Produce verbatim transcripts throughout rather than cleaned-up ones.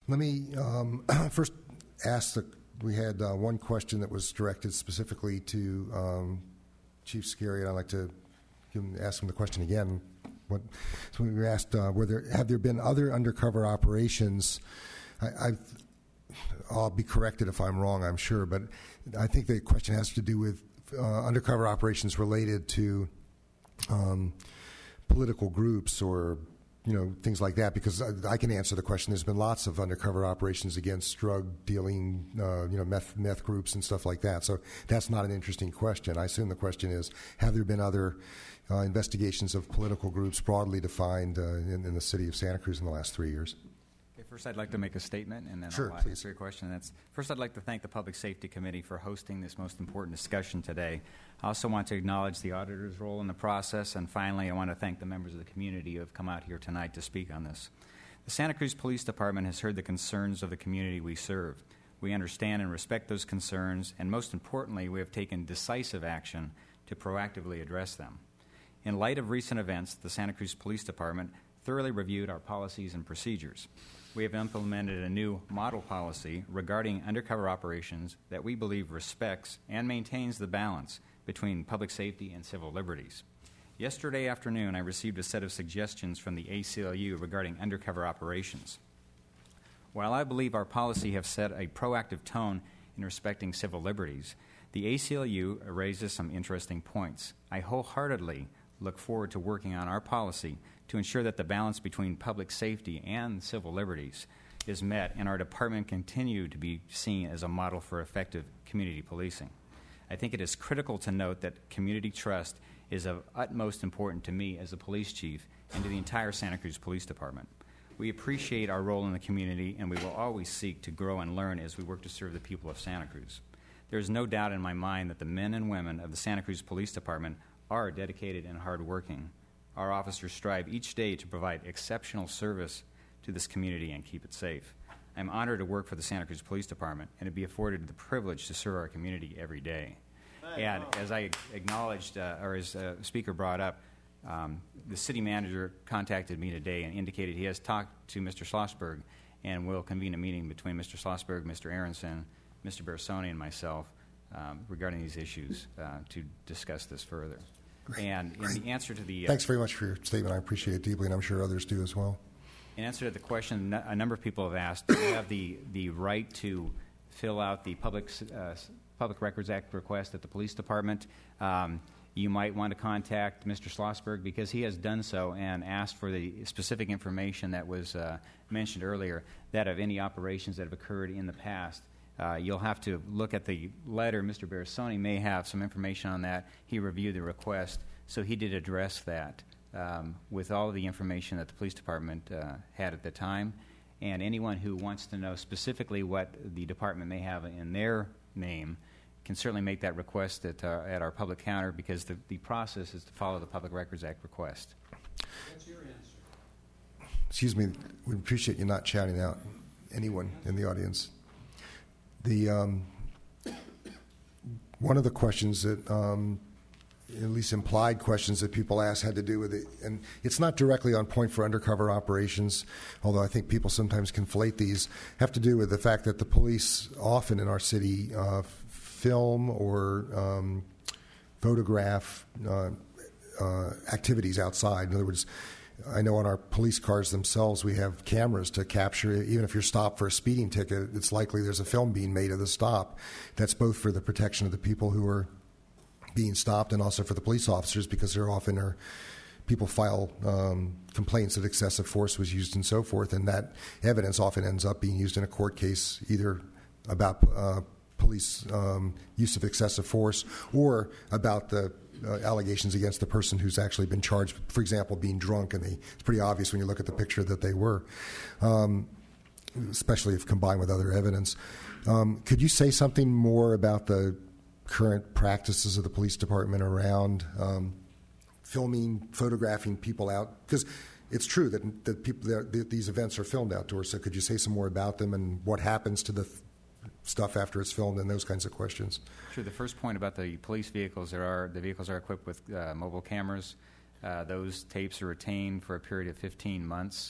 Let me um, first ask the. We had uh, one question that was directed specifically to um, Chief Scary, and I'd like to give him, ask him the question again. What, so we were asked, uh, were there, have there been other undercover operations? I, I've, I'll be corrected if I'm wrong, I'm sure, but I think the question has to do with uh, undercover operations related to um, political groups or you know, things like that, because I, I can answer the question. There's been lots of undercover operations against drug dealing, uh, you know, meth, meth groups and stuff like that. So that's not an interesting question. I assume the question is, have there been other uh, investigations of political groups broadly defined uh, in, in the city of Santa Cruz in the last three years? Okay, first I'd like to make a statement, and then sure, I'll please. answer your question. That's, first I'd like to thank the Public Safety Committee for hosting this most important discussion today. I also want to acknowledge the auditor's role in the process, and finally I want to thank the members of the community who have come out here tonight to speak on this. The Santa Cruz Police Department has heard the concerns of the community we serve. We understand and respect those concerns, and most importantly, we have taken decisive action to proactively address them. In light of recent events, the Santa Cruz Police Department thoroughly reviewed our policies and procedures. We have implemented a new model policy regarding undercover operations that we believe respects and maintains the balance between public safety and civil liberties. Yesterday afternoon, I received a set of suggestions from the A C L U regarding undercover operations. While I believe our policy has set a proactive tone in respecting civil liberties, the A C L U raises some interesting points. I wholeheartedly look forward to working on our policy to ensure that the balance between public safety and civil liberties is met and our department continue to be seen as a model for effective community policing. I think it is critical to note that community trust is of utmost importance to me as a police chief and to the entire Santa Cruz Police Department. We appreciate our role in the community, and we will always seek to grow and learn as we work to serve the people of Santa Cruz. There is no doubt in my mind that the men and women of the Santa Cruz Police Department are dedicated and hardworking. Our officers strive each day to provide exceptional service to this community and keep it safe. I'm honored to work for the Santa Cruz Police Department and to be afforded the privilege to serve our community every day. And as I acknowledged, uh, or as the speaker brought up, um, the city manager contacted me today and indicated he has talked to Mister Schlossberg and will convene a meeting between Mister Schlossberg, Mister Aronson, Mister Bersoni, and myself um, regarding these issues uh, to discuss this further. Great. And in Great. the answer to the... Uh, Thanks very much for your statement. I appreciate it deeply, and I'm sure others do as well. In answer to the question, a number of people have asked, do you have the, the right to fill out the Public, uh, Public Records Act request at the police department? Um, you might want to contact Mister Schlossberg because he has done so and asked for the specific information that was uh, mentioned earlier, that of any operations that have occurred in the past. Uh, you'll have to look at the letter. Mister Bersoni may have some information on that. He reviewed the request, so he did address that um, with all of the information that the police department uh, had at the time. And anyone who wants to know specifically what the department may have in their name can certainly make that request at, uh, at our public counter, because the, the process is to follow the Public Records Act request. What's your answer? Excuse me. We appreciate you not shouting out anyone in the audience. The um, one of the questions that, um, at least implied questions that people ask, had to do with it, and it's not directly on point for undercover operations, although I think people sometimes conflate these, have to do with the fact that the police often in our city uh, film or um, photograph uh, uh, activities outside. In other words, I know on our police cars themselves we have cameras to capture it. Even if you're stopped for a speeding ticket, it's likely there's a film being made of the stop. That's both for the protection of the people who are being stopped and also for the police officers, because there often are people file um, complaints that excessive force was used and so forth, and that evidence often ends up being used in a court case either about uh, police um, use of excessive force or about the Uh, allegations against the person who's actually been charged, for example, being drunk, and they, it's pretty obvious when you look at the picture that they were, um, especially if combined with other evidence. Um, could you say something more about the current practices of the police department around um, filming, photographing people out? Because it's true that, that, people, that these events are filmed outdoors, so could you say some more about them and what happens to the th- stuff after it's filmed and those kinds of questions? Sure. The first point about the police vehicles, there are the vehicles are equipped with uh, mobile cameras. Uh, those tapes are retained for a period of fifteen months.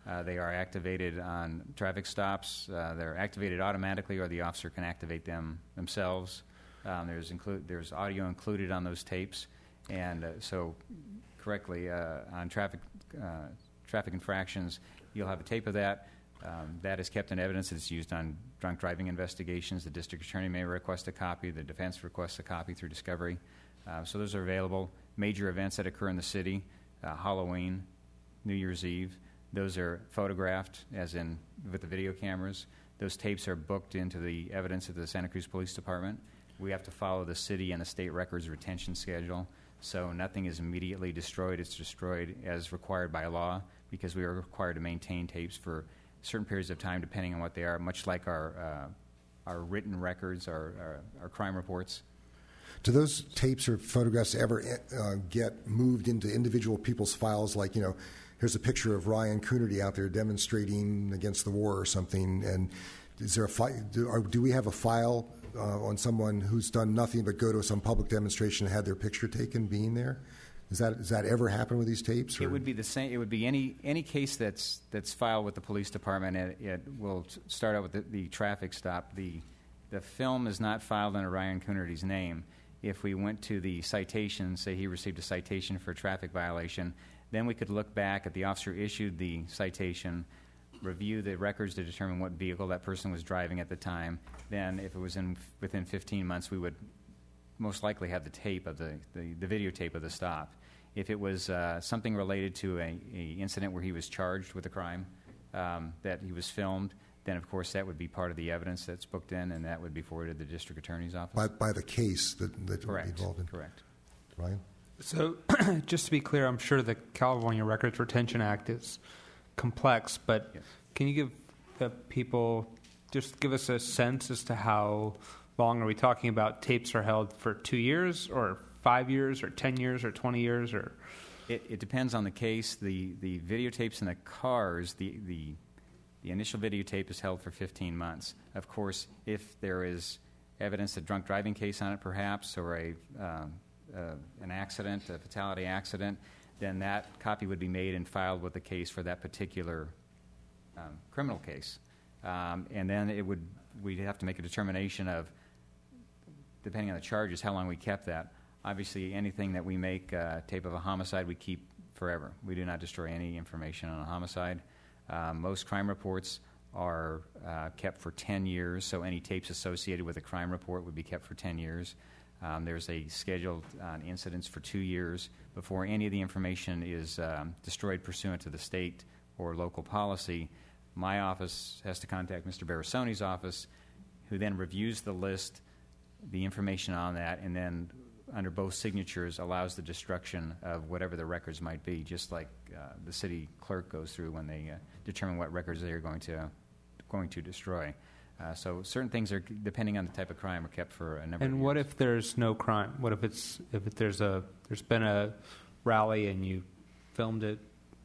Uh, they are activated on traffic stops. Uh, they're activated automatically, or the officer can activate them themselves. Um, there's include there's audio included on those tapes, and uh, so correctly uh, on traffic uh, traffic infractions, you'll have a tape of that. Um, that is kept in evidence. It's used on drunk driving investigations. The district attorney may request a copy. The defense requests a copy through discovery. Uh, so those are available. Major events that occur in the city, uh, Halloween, New Year's Eve, those are photographed, as in with the video cameras. Those tapes are booked into the evidence of the Santa Cruz Police Department. We have to follow the city and the state records retention schedule, so nothing is immediately destroyed. It's destroyed as required by law, because we are required to maintain tapes for certain periods of time, depending on what they are, much like our uh, our written records, our, our, our crime reports. Do those tapes or photographs ever uh, get moved into individual people's files? Like, you know, here's a picture of Ryan Coonerty out there demonstrating against the war or something, and is there a fi- do, or do we have a file uh, on someone who's done nothing but go to some public demonstration and had their picture taken being there? Does that does that ever happen with these tapes? Or? It would be the same. It would be any any case that's that's filed with the police department. It, it will t- start out with the, the traffic stop. The the film is not filed under Ryan Coonerty's name. If we went to the citation, say he received a citation for a traffic violation, then we could look back at the officer issued the citation, review the records to determine what vehicle that person was driving at the time. Then, if it was in within fifteen months, we would most likely have the tape of the the, the videotape of the stop. If it was uh, something related to a, a incident where he was charged with a crime, um, that he was filmed, then of course that would be part of the evidence that's booked in, and that would be forwarded to the district attorney's office. By, by the case that, that would be involved in? Correct. Ryan? So, just to be clear, I'm sure the California Records Retention Act is complex, but Yes. Can you give the people, just give us a sense as to how long are we talking about? Tapes are held for two years or five years or ten years or twenty years? Or It, it depends on the case. The the videotapes in the cars, the, the the initial videotape is held for fifteen months. Of course, if there is evidence, a drunk driving case on it perhaps, or a um, uh, an accident, a fatality accident, then that copy would be made and filed with the case for that particular um, criminal case. Um, and then it would we'd have to make a determination of, depending on the charges, how long we kept that. Obviously, anything that we make uh, tape of a homicide, we keep forever. We do not destroy any information on a homicide. Uh, most crime reports are uh, kept for ten years, so any tapes associated with a crime report would be kept for ten years. Um, there's a schedule on incidents for two years before any of the information is um, destroyed pursuant to the state or local policy. My office has to contact Mister Barasoni's office, who then reviews the list, the information on that, and then under both signatures allows the destruction of whatever the records might be, just like uh, the city clerk goes through when they uh, determine what records they are going to going to destroy. Uh, so certain things are, depending on the type of crime, are kept for a number of years. and what if there's no crime? What if it's if it, there's a there's been a rally and you filmed it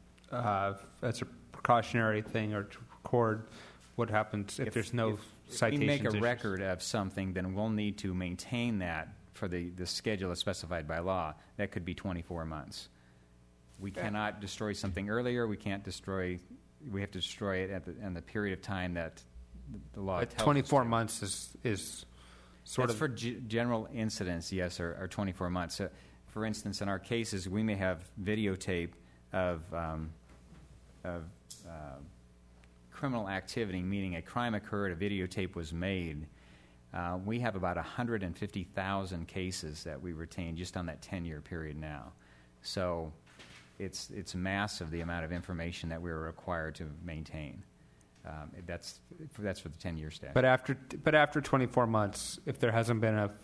uh, as a precautionary thing or to record? What happens if, there's no if, citations? If we make a issues? record of something, then we'll need to maintain that for the, the schedule that's specified by law. That could be twenty-four months. We cannot destroy something earlier. We can't destroy. We have to destroy it at the, in the period of time that the, the law But tells twenty-four us to. months is is sort That's of for g- general incidents, yes, are, are twenty-four months. So, for instance, in our cases, we may have videotape of, um, of uh, criminal activity, meaning a crime occurred, a videotape was made. Uh, we have about one hundred fifty thousand cases that we retain just on that ten-year period now. So it's it's massive, the amount of information that we're required to maintain. Um, that's that's for the ten-year statute. But after but after twenty-four months, if there hasn't been a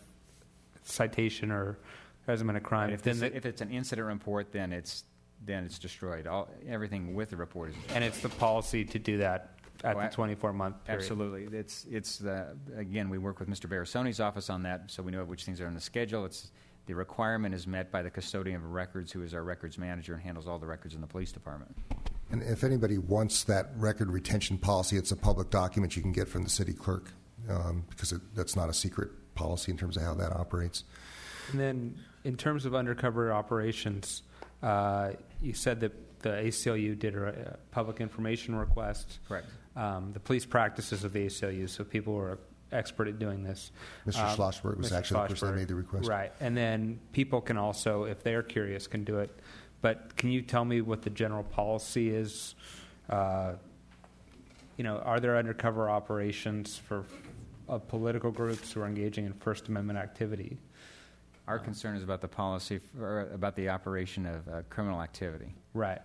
citation or there hasn't been a crime, if, then it's, the, if it's an incident report, then it's then it's destroyed. All everything with the report is destroyed. and it's the policy to do that at Oh, the I- twenty-four month period. Absolutely. It's it's the again we work with Mister Barasoni's office on that, so we know which things are on the schedule. It's the requirement is met by the custodian of records, who is our records manager and handles all the records in the police department. And if anybody wants that record retention policy, it's a public document you can get from the city clerk um, because it, that's not a secret policy in terms of how that operates. And then, in terms of undercover operations, uh, you said that the A C L U did a, a public information request. Correct. Um, the police practices of the A C L U, so people were expert at doing this. Mister Um, Schlossberg was Mister actually the person that Schlossberg, made the request. Right. And then people can also, if they're curious, can do it. But can you tell me what the general policy is? Uh, you know, are there undercover operations for of political groups who are engaging in First Amendment activity? Our concern is about the policy, for, about the operation of uh, criminal activity. Right.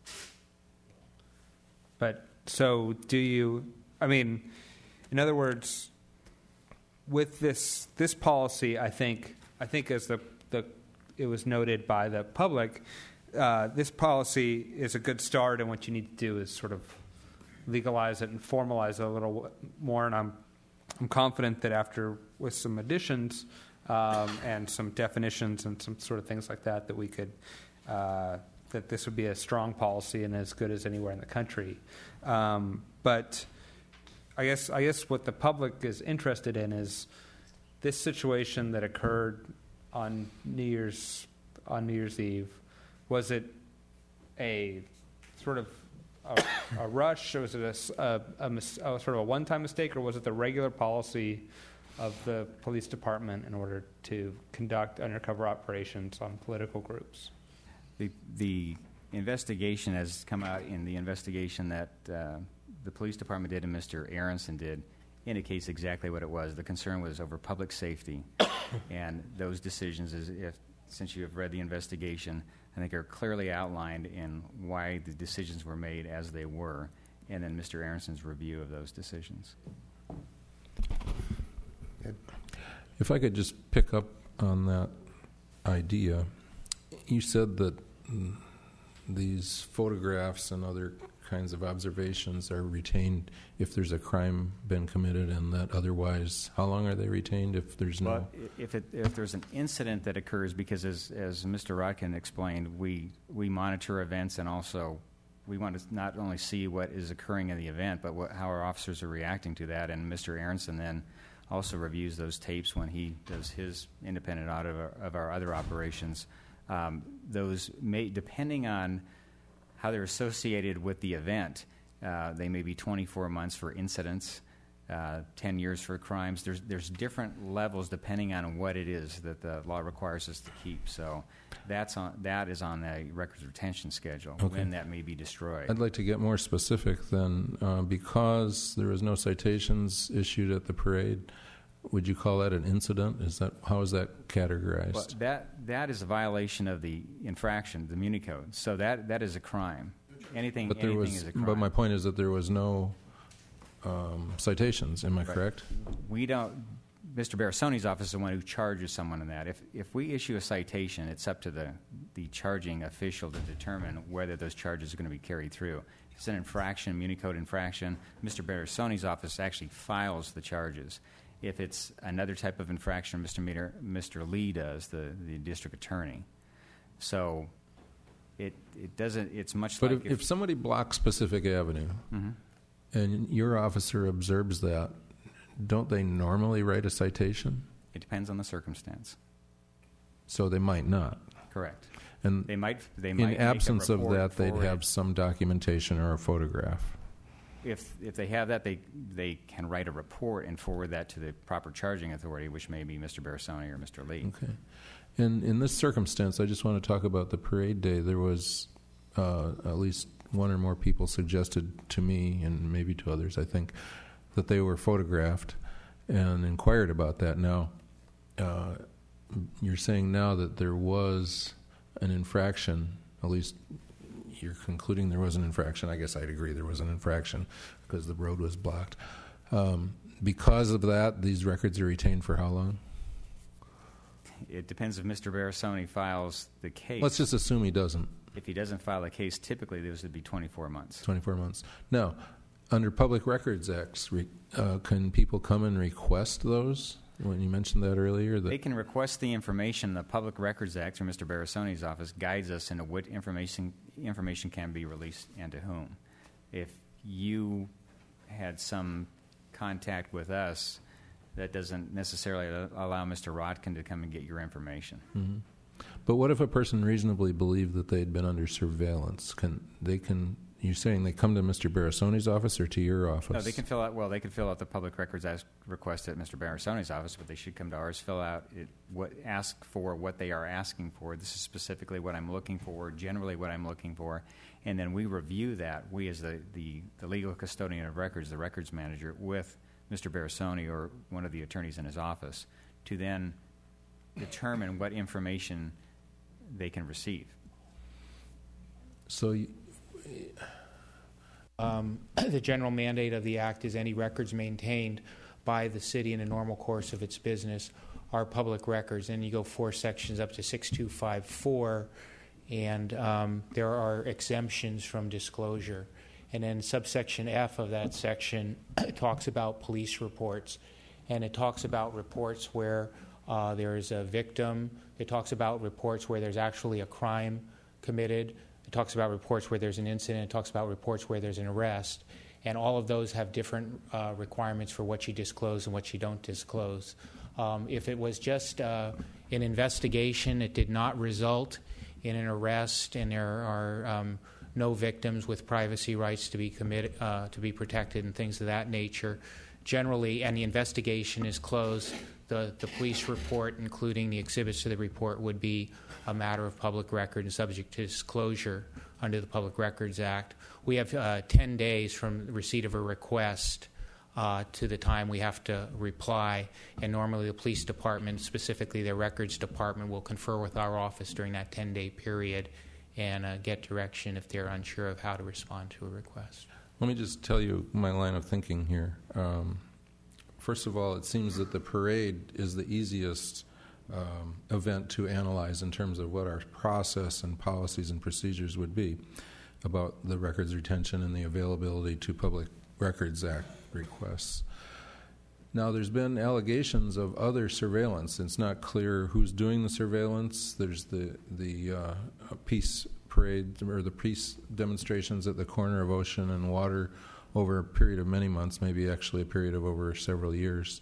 But so do you, I mean, in other words, with this this policy, I think I think as the, the it was noted by the public, uh, this policy is a good start, and what you need to do is sort of legalize it and formalize it a little more. And I'm I'm confident that after with some additions um, and some definitions and some sort of things like that, that we could uh, that this would be a strong policy and as good as anywhere in the country. Um, but I guess I guess what the public is interested in is this situation that occurred on New Year's on New Year's Eve. Was it a sort of a, a rush, or was it a, a, a, mis- a sort of a one-time mistake, or was it the regular policy of the police department in order to conduct undercover operations on political groups? The, the investigation has come out in the investigation that uh, the police department did and Mister Aronson did indicates exactly what it was. The concern was over public safety, and those decisions, is if, since you have read the investigation, I think are clearly outlined in why the decisions were made as they were, and then Mister Aronson's review of those decisions. If I could just pick up on that idea, you said that mm, these photographs and other kinds of observations are retained if there's a crime been committed, and that otherwise, how long are they retained if there's no? Well, if it, if there's an incident that occurs, because as as Mister Rodkin explained, we we monitor events, and also we want to not only see what is occurring in the event, but what, how our officers are reacting to that. And Mister Aronson then also reviews those tapes when he does his independent audit of our, of our other operations. Um, those may, depending on how they're associated with the event, uh, they may be twenty-four months for incidents, uh, ten years for crimes. There's there's different levels depending on what it is that the law requires us to keep. So that's on that is on the records retention schedule, Okay. when that may be destroyed. I'd like to get more specific then. Uh, because there was no citations issued at the parade, would you call that an incident? Is that how is that categorized? Well, that that is a violation of the infraction, the Muni Code. So that that is a crime. Anything but there anything was, is a crime. but my point is that there was no um, citations. Am I Right. correct? We don't. Mister Barasoni's office is the one who charges someone in that. If if we issue a citation, it's up to the the charging official to determine whether those charges are going to be carried through. If it's an infraction, Muni Code infraction, Mister Barasoni's office actually files the charges. If it's another type of infraction, Mister Meter, Mister Lee does, the, the district attorney. So it it doesn't. It's much But like if, if somebody blocks Pacific Avenue, Mhm. and your officer observes that, don't they normally write a citation? It depends on the circumstance. So they might not. Correct. And They might. They might in make a absence of report that, they'd forward. have some documentation or a photograph. If if they have that, they they can write a report and forward that to the proper charging authority, which may be Mister Barasoni or Mister Lee. Okay. And in this circumstance, I just want to talk about the parade day. There was uh, at least one or more people suggested to me, and maybe to others, I think, that they were photographed and inquired about that. Now, uh, you're saying now that there was an infraction, at least you're concluding there was an infraction. I guess I'd agree there was an infraction because the road was blocked. Um, because of that, these records are retained for how long? It depends if Mister Barasoni files the case. Let's just assume he doesn't. If he doesn't file the case, typically those would be twenty-four months. twenty-four months. Now, under Public Records Acts, re, uh, can people come and request those? When you mentioned that earlier, that They can request the information. The Public Records Act, or Mister Barasoni's office, guides us into what information information can be released and to whom. If you had some contact with us, that doesn't necessarily allow Mister Rodkin to come and get your information. Mhm. But what if a person reasonably believed that they had been under surveillance? Can they can you're saying they come to Mister Barasoni's office or to your office? No, they can fill out. Well, they can fill out the public records ask, request at Mister Barasoni's office, but they should come to ours. Fill out it, what ask for what they are asking for. This is specifically what I'm looking for. Generally, what I'm looking for, and then we review that. We, as the the, the legal custodian of records, the records manager, with Mister Barasoni or one of the attorneys in his office, to then determine what information they can receive. So. You, Um, the general mandate of the Act is any records maintained by the city in the normal course of its business are public records. And you go four sections up to six two five four, and um, there are exemptions from disclosure. And then subsection F of that section talks about police reports, and it talks about reports where uh, there is a victim. It talks about reports where there's actually a crime committed. It talks about reports where there's an incident. It talks about reports where there's an arrest. And all of those have different uh, requirements for what you disclose and what you don't disclose. Um, if it was just uh, an investigation, it did not result in an arrest, and there are um, no victims with privacy rights to be committed, uh, to be protected, and things of that nature. Generally, and the investigation is closed, the, the police report, including the exhibits to the report, would be a matter of public record and subject to disclosure under the Public Records Act. We have uh, ten days from receipt of a request uh, to the time we have to reply, and normally the police department, specifically their records department, will confer with our office during that ten-day period and uh, get direction if they're unsure of how to respond to a request. Let me just tell you my line of thinking here. Um, first of all, it seems that the parade is the easiest um, event to analyze in terms of what our process and policies and procedures would be about the records retention and the availability to Public Records Act requests. Now, there's been allegations of other surveillance. It's not clear who's doing the surveillance. There's the the uh, peace parade or the peace demonstrations at the corner of Ocean and Water over a period of many months, maybe actually a period of over several years,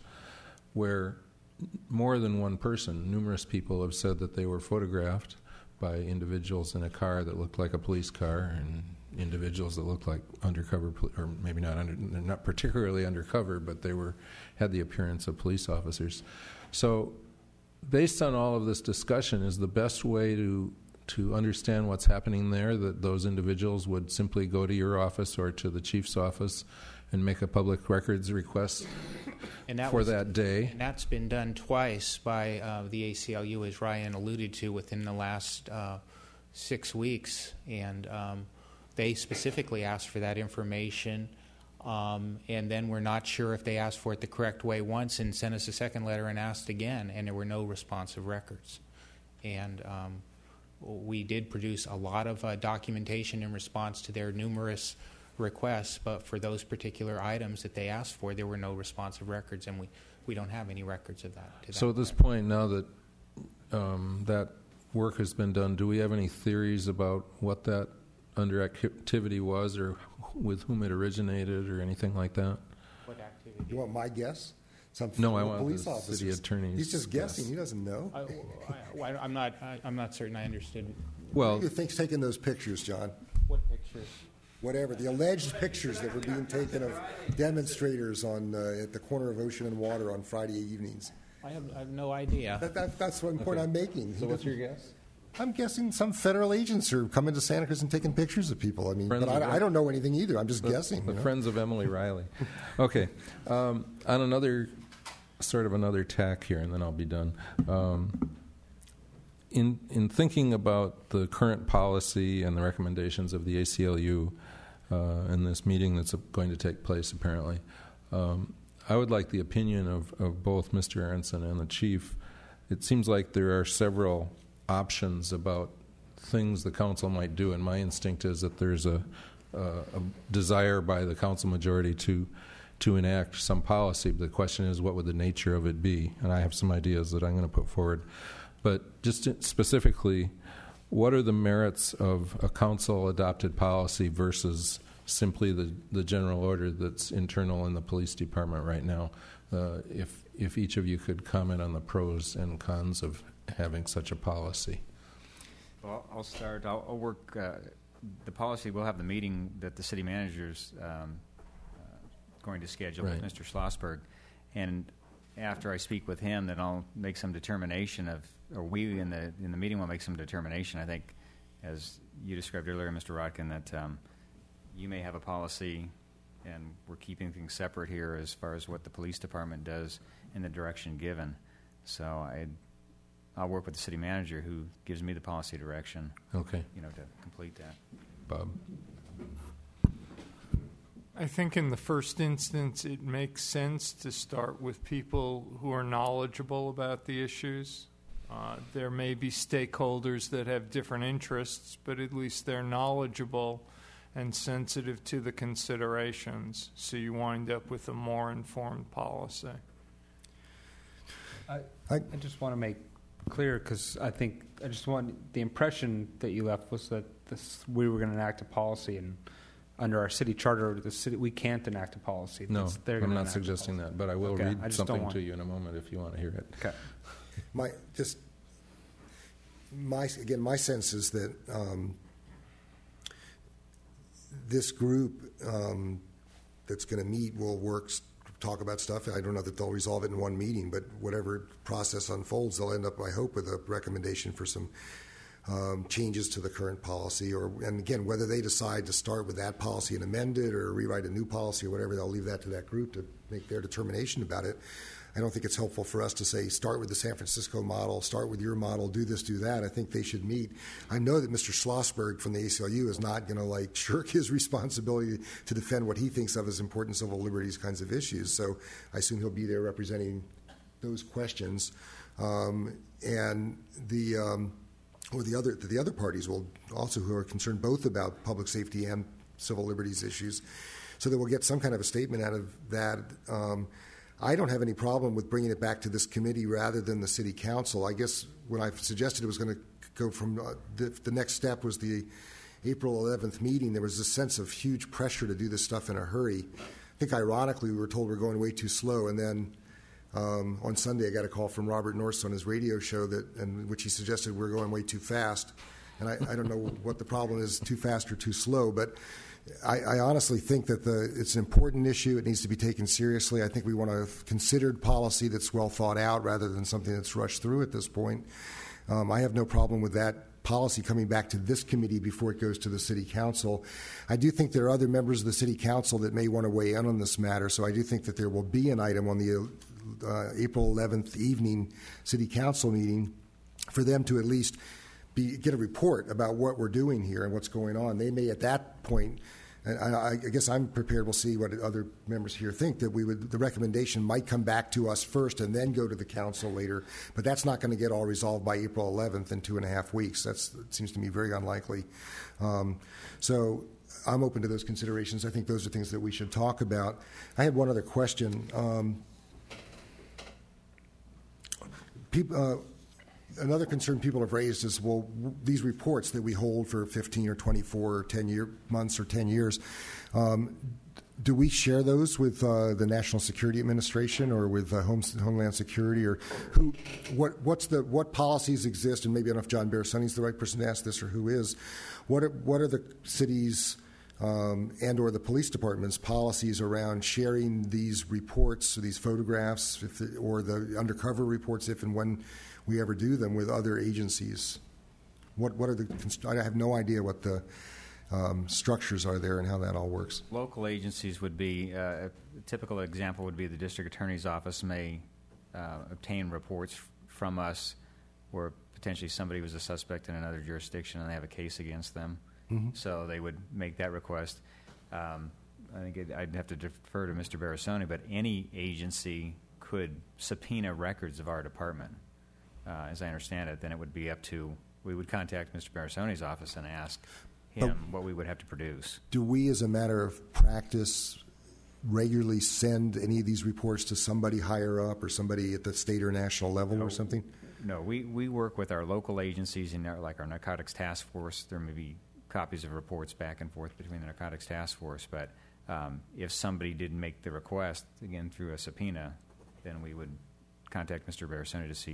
where more than one person, numerous people have said that they were photographed by individuals in a car that looked like a police car and individuals that looked like undercover, or maybe not under, they're not particularly undercover, but they were had the appearance of police officers. So based on all of this discussion, is the best way to to understand what's happening there that those individuals would simply go to your office or to the chief's office and make a public records request and that for was, that day? And that's been done twice by uh, the A C L U, as Ryan alluded to, within the last uh, six weeks. And um, they specifically asked for that information, um, and then we're not sure if they asked for it the correct way once and sent us a second letter and asked again, and there were no responsive records. And um, we did produce a lot of uh, documentation in response to their numerous requests, but for those particular items that they asked for, there were no responsive records, and we, we don't have any records of that. To so that at this point, point, now that um, that work has been done, do we have any theories about what that under activity was, or with whom it originated, or anything like that? what activity? You want my guess? Some No, I former want police the officers. city attorney's He's just guessing. guess. He doesn't know. I, I, I'm not. I, I'm not certain I understood. Well, Who do you think's taking those pictures, John? What pictures? Whatever the alleged pictures that were being taken of demonstrators on uh, at the corner of Ocean and Water on Friday evenings. I have, I have no idea. That, that, that's one point I'm making. so what's your guess? I'm guessing some federal agents are coming to Santa Cruz and taking pictures of people. I mean, Friends but of I, I don't know anything either. I'm just The, guessing. the you know? Friends of Emily Riley. Okay. Um, on another, sort of another tack here, and then I'll be done. Um, in in thinking about the current policy and the recommendations of the A C L U uh, in this meeting that's going to take place, apparently, um, I would like the opinion of, of both Mister Aronson and the chief. It seems like there are several options about things the council might do, and my instinct is that there's a, uh, a desire by the council majority to to enact some policy. The question is, what would the nature of it be? And I have some ideas that I'm going to put forward. But just specifically, what are the merits of a council-adopted policy versus simply the, the general order that's internal in the police department right now? Uh, if if each of you could comment on the pros and cons of having such a policy? Well, I'll start. I'll, I'll work uh, the policy. We'll have the meeting that the city manager's um, uh, going to schedule Right. with Mister Schlossberg, and after I speak with him, then I'll make some determination of, or we in the in the meeting will make some determination. I think, as you described earlier, Mister Rodkin, that um, you may have a policy, and we're keeping things separate here as far as what the police department does in the direction given. So I. I'll work with the city manager who gives me the policy direction, Okay, you know, to complete that. Bob. I think in the first instance, it makes sense to start with people who are knowledgeable about the issues. Uh, there may be stakeholders that have different interests, but at least they're knowledgeable and sensitive to the considerations, so you wind up with a more informed policy. I, I- I just want to make clear, because I think I just want the impression that you left was that this, we were going to enact a policy, and under our city charter, the city we can't enact a policy. No, That's- they're I'm gonna not enact a suggesting policy. that, but I will Okay, I read just don't something want- to you in a moment if you want to hear it. Okay. My just my again, my sense is that um, this group um, that's going to meet will work, talk about stuff. I don't know that they'll resolve it in one meeting, but whatever process unfolds, they'll end up, I hope, with a recommendation for some um, changes to the current policy. Or, and again, whether they decide to start with that policy and amend it or rewrite a new policy or whatever, they'll leave that to that group to make their determination about it. I don't think it's helpful for us to say, start with the San Francisco model, start with your model, do this, do that. I think they should meet. I know that Mister Schlossberg from the A C L U is not going to like shirk his responsibility to defend what he thinks of as important civil liberties kinds of issues. So I assume he'll be there representing those questions. Um, and the um, or the other the other parties will also who are concerned both about public safety and civil liberties issues, so that we'll get some kind of a statement out of that. Um, I don't have any problem with bringing it back to this committee rather than the city council. I guess when I suggested it was going to go from uh, the, the next step was the April eleventh meeting, there was a sense of huge pressure to do this stuff in a hurry. I think ironically we were told we're going way too slow, and then um, on Sunday I got a call from Robert Norris on his radio show that in which he suggested we're going way too fast. And I, I don't know what the problem is, too fast or too slow, but I, I honestly think that the, it's an important issue. It needs to be taken seriously. I think we want a considered policy that's well thought out rather than something that's rushed through at this point. Um, I have no problem with that policy coming back to this committee before it goes to the city council. I do think there are other members of the city council that may want to weigh in on this matter, so I do think that there will be an item on the uh, April eleventh evening city council meeting for them to at least Be, get a report about what we're doing here and what's going on. They may at that point, and I, I guess I'm prepared, we'll see what other members here think, that we would, the recommendation might come back to us first and then go to the council later, but that's not going to get all resolved by April eleventh in two and a half weeks. That's, that seems to me very unlikely. Um, so I'm open to those considerations. I think those are things that we should talk about. I had one other question. Um, people, uh, Another concern people have raised is, well, w- these reports that we hold for fifteen or twenty-four or ten year, months or ten years, um, do we share those with uh, the National Security Administration or with uh, Home, Homeland Security, or who? What, what's the what policies exist? And maybe I don't know if John Barasoni is the right person to ask this, or who is. What are, what are the cities um, and or the police department's policies around sharing these reports, or these photographs, if the, or the undercover reports, if and when we ever do them, with other agencies? What what are the? I have no idea what the um, structures are there and how that all works. Local agencies would be, uh, a typical example would be the district attorney's office may uh, obtain reports f- from us where potentially somebody was a suspect in another jurisdiction and they have a case against them. Mm-hmm. So they would make that request. Um, I think it, I'd have to defer to Mister Barasoni, but any agency could subpoena records of our department. Uh, as I understand it, then it would be up to, we would contact Mister Barasoni's office and ask him but what we would have to produce. Do we, as a matter of practice, regularly send any of these reports to somebody higher up or somebody at the state or national level no, or something? No, we, we work with our local agencies, in our, like our narcotics task force. There may be copies of reports back and forth between the narcotics task force, but um, if somebody didn't make the request, again, through a subpoena, then we would contact Mister Barasoni to see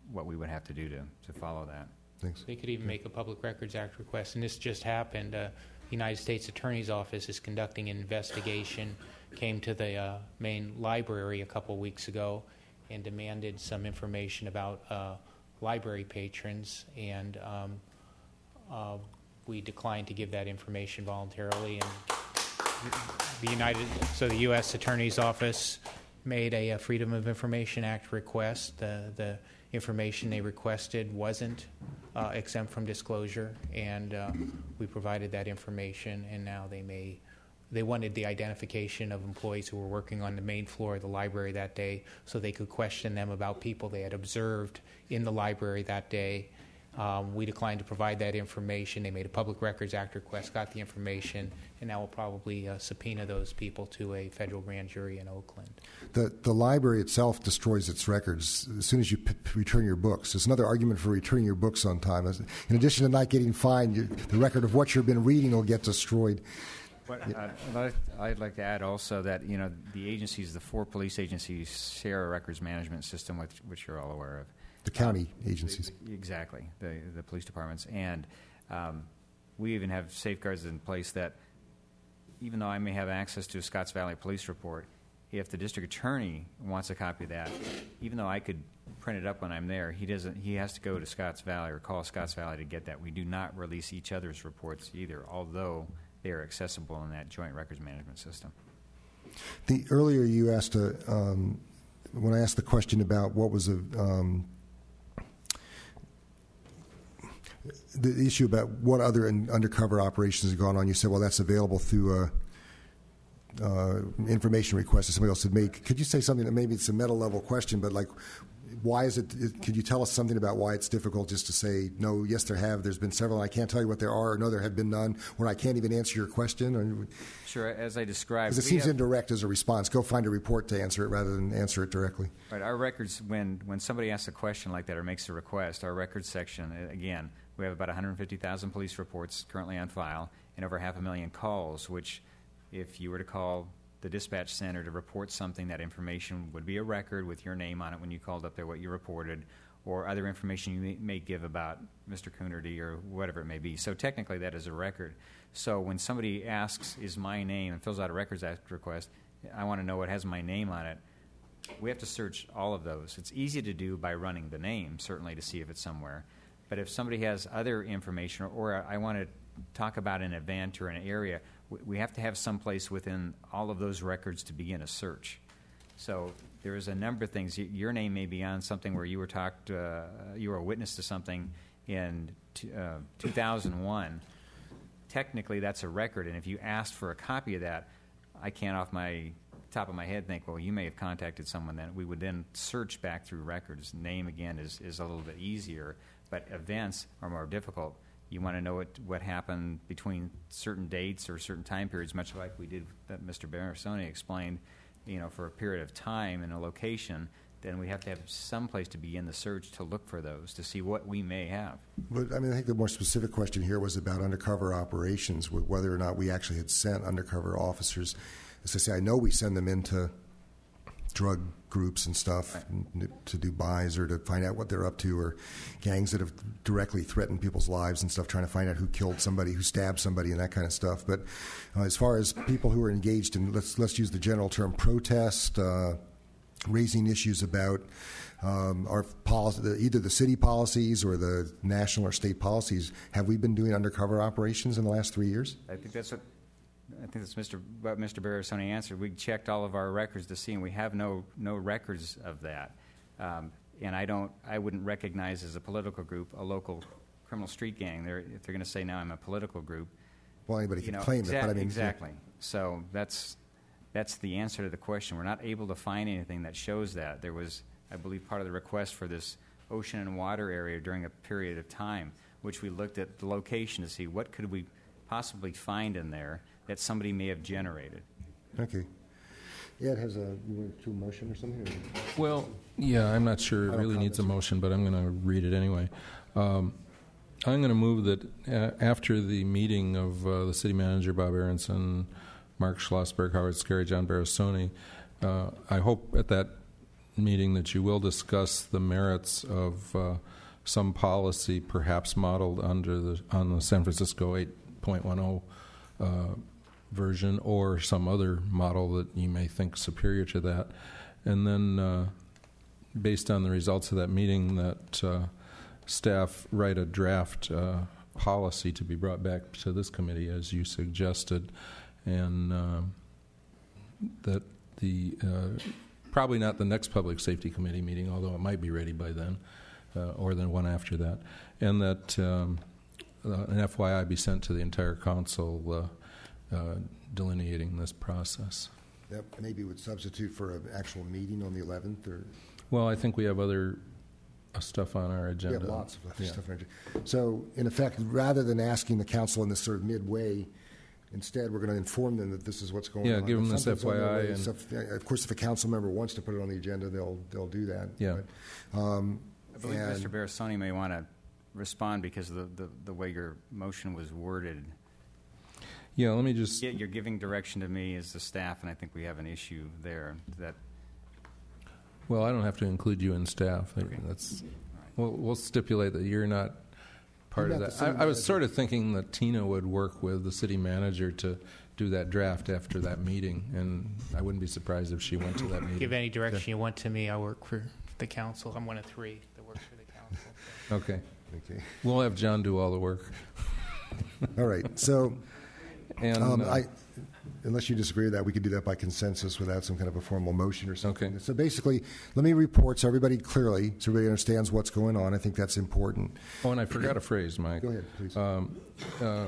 what we would have to do to, to follow that. Thanks. They could even make a Public Records Act request, and this just happened. Uh, the United States Attorney's Office is conducting an investigation, came to the uh, main library a couple weeks ago and demanded some information about uh, library patrons, and um, uh, we declined to give that information voluntarily. And the United, so the U S Attorney's Office made a, a Freedom of Information Act request. The, the information they requested wasn't uh, exempt from disclosure, and uh, we provided that information, and now they may they wanted the identification of employees who were working on the main floor of the library that day so they could question them about people they had observed in the library that day. Um, we declined to provide that information. They made a Public Records Act request, got the information, and now we'll probably uh, subpoena those people to a federal grand jury in Oakland. The the library itself destroys its records as soon as you p- return your books. There's another argument for returning your books on time. In addition to not getting fined, you, the record of what you've been reading will get destroyed. But uh, I'd like to add also that, you know, the agencies, the four police agencies, share a records management system, which, which you're all aware of. The county um, agencies. The, exactly, the, the police departments. And um, we even have safeguards in place that even though I may have access to a Scotts Valley police report, if the district attorney wants a copy of that, even though I could print it up when I'm there, he doesn't. He has to go to Scotts Valley or call Scotts Valley to get that. We do not release each other's reports either, although they are accessible in that joint records management system. The earlier you asked, a, um, when I asked the question about what was a, um, the issue about what other in, undercover operations have gone on, you said, well, that's available through a uh, information request that somebody else had made. Could you say something that maybe it's a meta level question, but like, why is it, it, could you tell us something about why it's difficult just to say, no, yes, there have, there's been several, and I can't tell you what there are, or no, there have been none, or I can't even answer your question? Or, sure, as I described. Because it seems have, indirect as a response. Go find a report to answer it rather than answer it directly. Right, our records, when, when somebody asks a question like that or makes a request, our records section, again, we have about one hundred fifty thousand police reports currently on file and over half a million calls, which if you were to call the dispatch center to report something, that information would be a record with your name on it when you called up there, what you reported, or other information you may, may give about Mister Coonerty or whatever it may be. So technically that is a record. So when somebody asks, is my name, and fills out a Records Act request, I want to know what has my name on it, we have to search all of those. It's easy to do by running the name, certainly, to see if it's somewhere. But if somebody has other information, or, or I want to talk about an event or an area, we have to have some place within all of those records to begin a search. So there is a number of things. Your name may be on something where you were talked, uh, you were a witness to something in t- uh, two thousand one. Technically, that's a record, and if you asked for a copy of that, I can't off my top of my head think, well, you may have contacted someone then. We would then search back through records. Name, again, is, is a little bit easier, but events are more difficult. You want to know what, what happened between certain dates or certain time periods, much like we did that Mister Barassoni explained, you know, for a period of time in a location, then we have to have some place to begin the search to look for those, to see what we may have. But, I mean, I think the more specific question here was about undercover operations, whether or not we actually had sent undercover officers. As I say, I know we send them into drug groups and stuff, right, to do buys or to find out what they're up to, or gangs that have directly threatened people's lives and stuff, trying to find out who killed somebody, who stabbed somebody, and that kind of stuff. But uh, as far as people who are engaged in, let's let's use the general term, protest, uh, raising issues about um, our policy, either the city policies or the national or state policies, have we been doing undercover operations in the last three years? I think that's what I think that's Mister what Mister Barassoni answered. We checked all of our records to see, and we have no no records of that. Um, and I don't, I wouldn't recognize as a political group a local criminal street gang. They're, if they're going to say now I'm a political group, well, anybody can know, claim exa- it. But I mean, exactly. So that's that's the answer to the question. We're not able to find anything that shows that. There was, I believe, part of the request for this ocean and water area during a period of time, which we looked at the location to see what could we possibly find in there that somebody may have generated. Okay. Ed has a, you want to motion or something? Or? Well, yeah, I'm not sure it really needs a motion, but I'm going to read it anyway. Um, I'm going to move that uh, after the meeting of uh, the city manager, Bob Aronson, Mark Schlossberg, Howard Scarry, John Barassoni, uh, I hope at that meeting that you will discuss the merits of uh, some policy, perhaps modeled under the on the San Francisco eight point ten uh, version, or some other model that you may think superior to that. And then, uh, based on the results of that meeting, that uh, staff write a draft uh, policy to be brought back to this committee, as you suggested, and uh, that the uh, probably not the next Public Safety Committee meeting, although it might be ready by then, uh, or the one after that, and that um, uh, an F Y I be sent to the entire council uh, uh, delineating this process. That maybe would substitute for an actual meeting on the eleventh, or Well, I think we have other uh, stuff on our we agenda. have lots of other Yeah. stuff. on our agenda. So, in effect, rather than asking the council in this sort of midway, instead we're going to inform them that this is what's going Yeah, on. give If them this something's on F Y I their way, and- stuff- yeah, of course, if a council member wants to put it on the agenda, they'll they'll do that. Yeah. But, um, I believe and- Mister Barasoni may want to respond because of the, the, the way your motion was worded. Yeah, let me just. Yeah, you're giving direction to me as the staff, and I think we have an issue there. That Well, I don't have to include you in staff. I- Okay. That's. We'll, we'll stipulate that you're not part You're of not that. the I, city I was manager. sort of thinking that Tina would work with the city manager to do that draft after that meeting, and I wouldn't be surprised if she went to that meeting. Give any direction you want to me. I work for the council. I'm one of three that works for the council. Okay. Okay. We'll have John do all the work. All right. So, And um, uh, I, unless you disagree with that, we could do that by consensus without some kind of a formal motion or something. Okay. So basically, let me report so everybody clearly, so everybody understands what's going on. I think that's important. oh, and I forgot a phrase, Mike. Go ahead, please. Um, uh,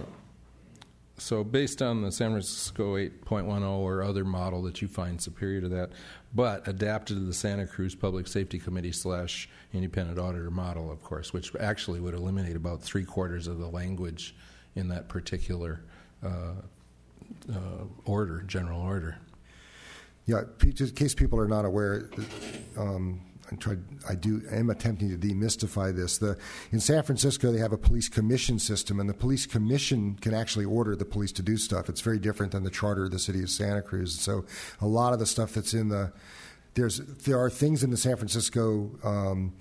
so based on the San Francisco eight point ten or other model that you find superior to that, but adapted to the Santa Cruz Public Safety Committee slash independent auditor model, of course, which actually would eliminate about three quarters of the language in that particular uh, uh, order, general order. Yeah, pe- just in case people are not aware, um, I tried. I do. I am attempting to demystify this. The in San Francisco, they have a police commission system, and the police commission can actually order the police to do stuff. It's very different than the charter of the city of Santa Cruz. So, a lot of the stuff that's in the there's there are things in the San Francisco um,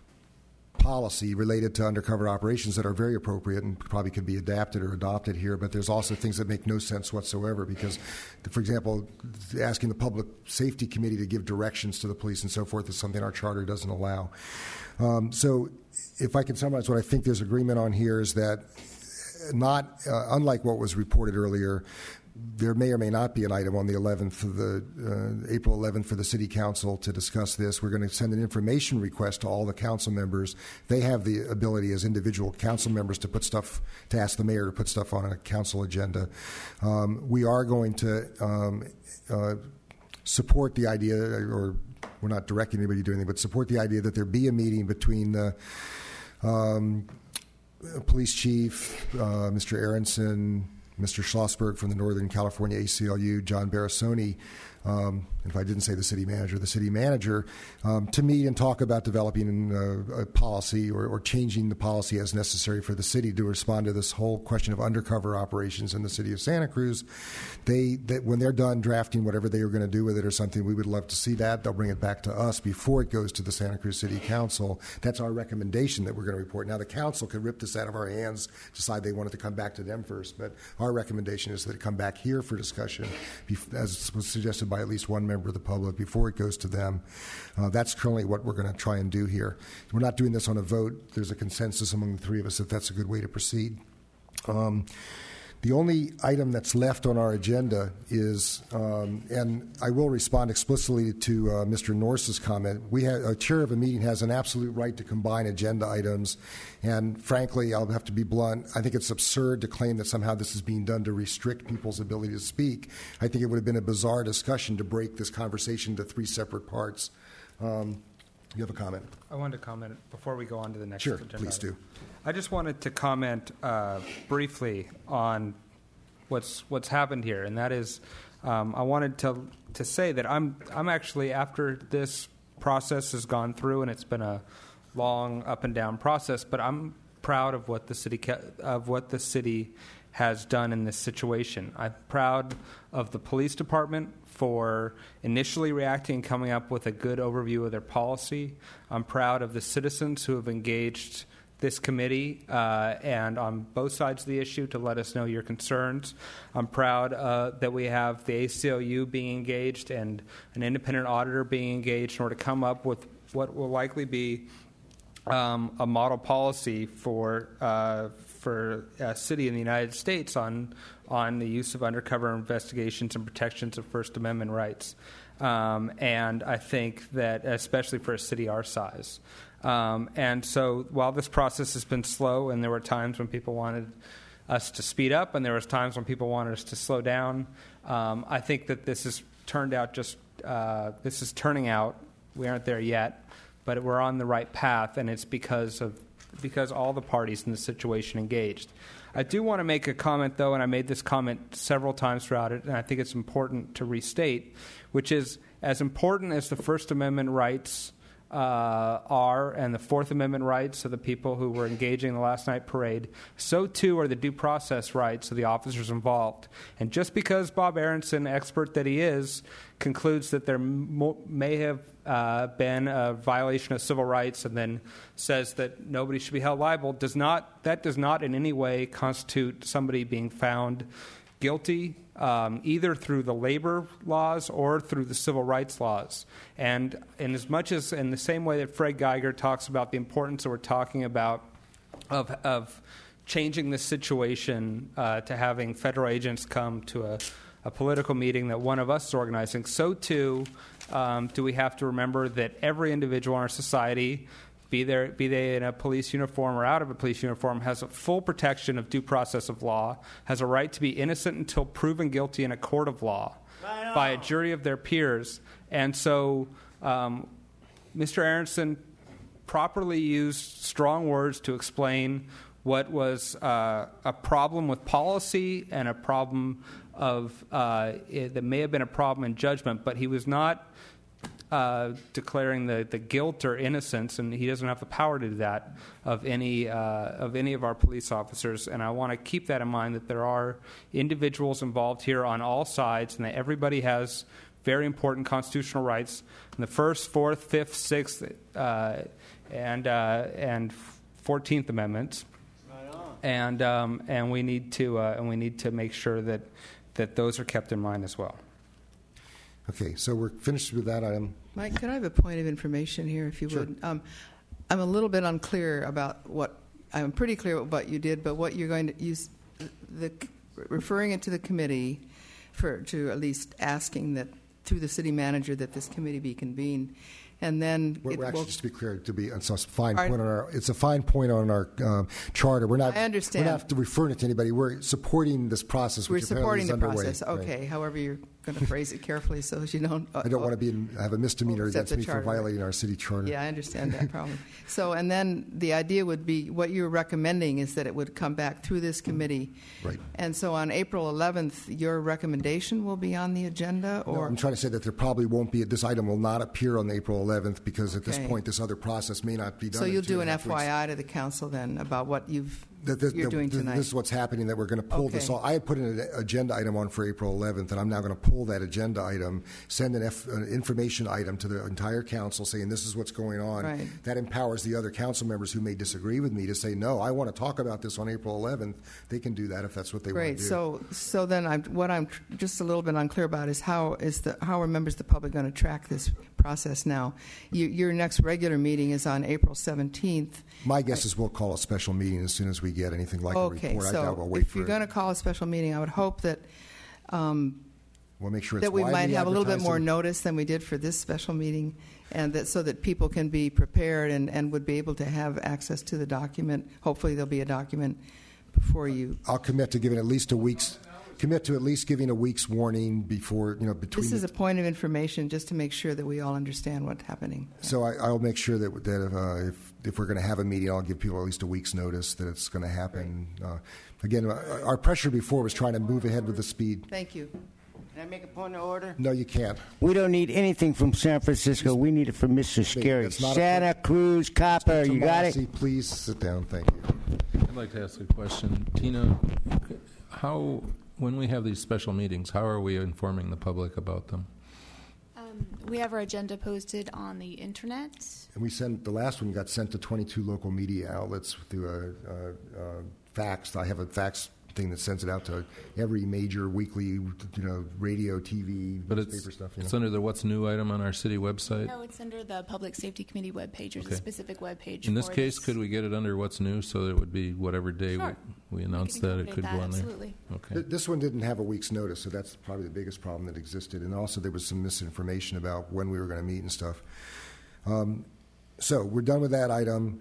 policy related to undercover operations that are very appropriate and probably could be adapted or adopted here, but there's also things that make no sense whatsoever because, for example, asking the Public Safety Committee to give directions to the police and so forth is something our charter doesn't allow. Um, so if I can summarize what I think there's agreement on here is that not, uh, unlike what was reported earlier, there may or may not be an item on the eleventh, of the uh, April eleventh, for the City Council to discuss this. We're going to send an information request to all the council members. They have the ability as individual council members to put stuff, to ask the mayor to put stuff on a council agenda. Um, we are going to um, uh, support the idea, or we're not directing anybody to do anything, but support the idea that there be a meeting between the um, police chief, uh, Mister Aronson, Mister Schlossberg from the Northern California A C L U, John Barasoni, um, if I didn't say the city manager, the city manager, um, to meet and talk about developing a, a policy or, or changing the policy as necessary for the city to respond to this whole question of undercover operations in the city of Santa Cruz. They, that when they're done drafting whatever they are going to do with it or something, we would love to see that. They'll bring it back to us before it goes to the Santa Cruz City Council. That's our recommendation that we're going to report. Now, the council could rip this out of our hands, decide they want it to come back to them first, but our recommendation is that it come back here for discussion, as was suggested by at least one member of the public, before it goes to them. Uh, that's currently what we're going to try and do here. We're not doing this on a vote. There's a consensus among the three of us that that's a good way to proceed. Um, The only item that's left on our agenda is, um, and I will respond explicitly to uh, Mister Norse's comment, we have, a chair of a meeting has an absolute right to combine agenda items, and frankly, I'll have to be blunt, I think it's absurd to claim that somehow this is being done to restrict people's ability to speak. I think it would have been a bizarre discussion to break this conversation into three separate parts. Um, you have a comment? I wanted to comment before we go on to the next Sure, agenda please item. do. I just wanted to comment uh, briefly on what's what's happened here, and that is, um, I wanted to to say that I'm I'm actually, after this process has gone through, and it's been a long up and down process, but I'm proud of what the city ca- of what the city has done in this situation. I'm proud of the police department for initially reacting and coming up with a good overview of their policy. I'm proud of the citizens who have engaged this committee uh, and on both sides of the issue to let us know your concerns. I'm proud uh, that we have the A C L U being engaged and an independent auditor being engaged in order to come up with what will likely be um, a model policy for uh, for a city in the United States on on the use of undercover investigations and protections of First Amendment rights. Um, and I think that especially for a city our size. Um, and so while this process has been slow, and there were times when people wanted us to speed up and there was times when people wanted us to slow down, um, I think that this has turned out just uh, this is turning out. We aren't there yet, but we're on the right path, and it's because of because all the parties in the situation engaged. I do want to make a comment, though, and I made this comment several times throughout it, and I think it's important to restate, which is as important as the First Amendment rights uh, are and the Fourth Amendment rights of the people who were engaging in the last night parade, so too are the due process rights of the officers involved. And just because Bob Aronson, expert that he is, concludes that there mo- may have uh, been a violation of civil rights and then says that nobody should be held liable, does not that does not in any way constitute somebody being found guilty, um, either through the labor laws or through the civil rights laws. And in as much as in the same way that Fred Geiger talks about the importance that we're talking about of, of changing this situation uh, to having federal agents come to a, a political meeting that one of us is organizing, so too um, do we have to remember that every individual in our society, be there, be they in a police uniform or out of a police uniform, has a full protection of due process of law, has a right to be innocent until proven guilty in a court of law right by a jury of their peers. And so um, Mister Aronson properly used strong words to explain what was uh, a problem with policy and a problem of uh, it, that may have been a problem in judgment, but he was not Uh, declaring the, the guilt or innocence, and he doesn't have the power to do that, of any uh, of any of our police officers. And I want to keep that in mind, that there are individuals involved here on all sides, and that everybody has very important constitutional rights. And the First, Fourth, Fifth, Sixth, uh, and uh, and Fourteenth Amendments, right on. and um, and we need to uh, and we need to make sure that that those are kept in mind as well. Okay, so we're finished with that item. Mike, could I have a point of information here, if you Sure. would? Um, I'm a little bit unclear about what, I'm pretty clear about what you did, but what you're going to use, the referring it to the committee for, to at least asking that, through the city manager, that this committee be convened. And then We're, it we're actually, will, just to be clear, to be it's a fine Are- point on our it's a fine point on our um, charter. We're not. I understand. We're not referring it to anybody. We're supporting this process. we're Which supporting the apparently is process. underway. Okay, however you're going to phrase it carefully so as you don't. Uh, I don't want to be in, have a misdemeanor Overstep against the me for charter. violating our city charter. Yeah, I understand that problem. So, and then the idea would be, what you're recommending is that it would come back through this committee. Right. And so on April eleventh, your recommendation will be on the agenda? No, Or I'm trying to say that there probably won't be. This item will not appear on April eleventh because at this Okay. point, this other process may not be done. So in you'll two do and an a half weeks. F Y I to the council then about what you've, That this, you're that- doing that tonight? This is what's happening, that we're going to pull this Okay. all. I had put an agenda item on for April eleventh, and I'm now going to pull that agenda item, send an, F, an information item to the entire council saying this is what's going on. Right. That empowers the other council members who may disagree with me to say, no, I want to talk about this on April eleventh. They can do that if that's what they want Great. to do. So, so then I'm, what I'm tr- just a little bit unclear about is how is the how are members of the public going to track this process now? You, your next regular meeting is on April seventeenth. My guess is we'll call a special meeting as soon as we get anything like Okay, a report. I doubt so we'll wait if for you're it. going to call a special meeting, I would hope that um, We'll make sure it's that we might widely have a little bit advertised more and- notice than we did for this special meeting, and that so that people can be prepared and, and would be able to have access to the document. Hopefully, there'll be a document before you. I'll commit to giving at least a week's commit to at least giving a week's warning before you know between. This is the, a point of information just to make sure that we all understand what's happening. so I, I'll make sure that that if, uh, if if we're going to have a meeting, I'll give people at least a week's notice that it's going to happen. Uh, again, uh, our pressure before was trying to move ahead with the speed. Thank you. Can I make a point of order? No, you can't. We don't need anything from San Francisco. We need it from Mister Scary. That's not a- Santa Cruz Copper. You got it? Tomasi, please sit down. Thank you. I'd like to ask a question. Tina, how, when we have these special meetings, how are we informing the public about them? Um, we have our agenda posted on the internet. And we sent, the last one got sent to twenty-two local media outlets through a, a, a fax. I have a fax thing that sends it out to every major weekly, you know, radio, T V, But newspaper it's, stuff. You it's know. under the What's New item on our city website? No, it's under the Public Safety Committee webpage. There's Okay. a specific webpage In this for case, this. could we get it under What's New so that it would be whatever day Sure. we, we We announce can that, it accommodate could that, go on there? absolutely. Okay. Th- This one didn't have a week's notice, so that's probably the biggest problem that existed. And also, there was some misinformation about when we were going to meet and stuff. Um, so we're done with that item.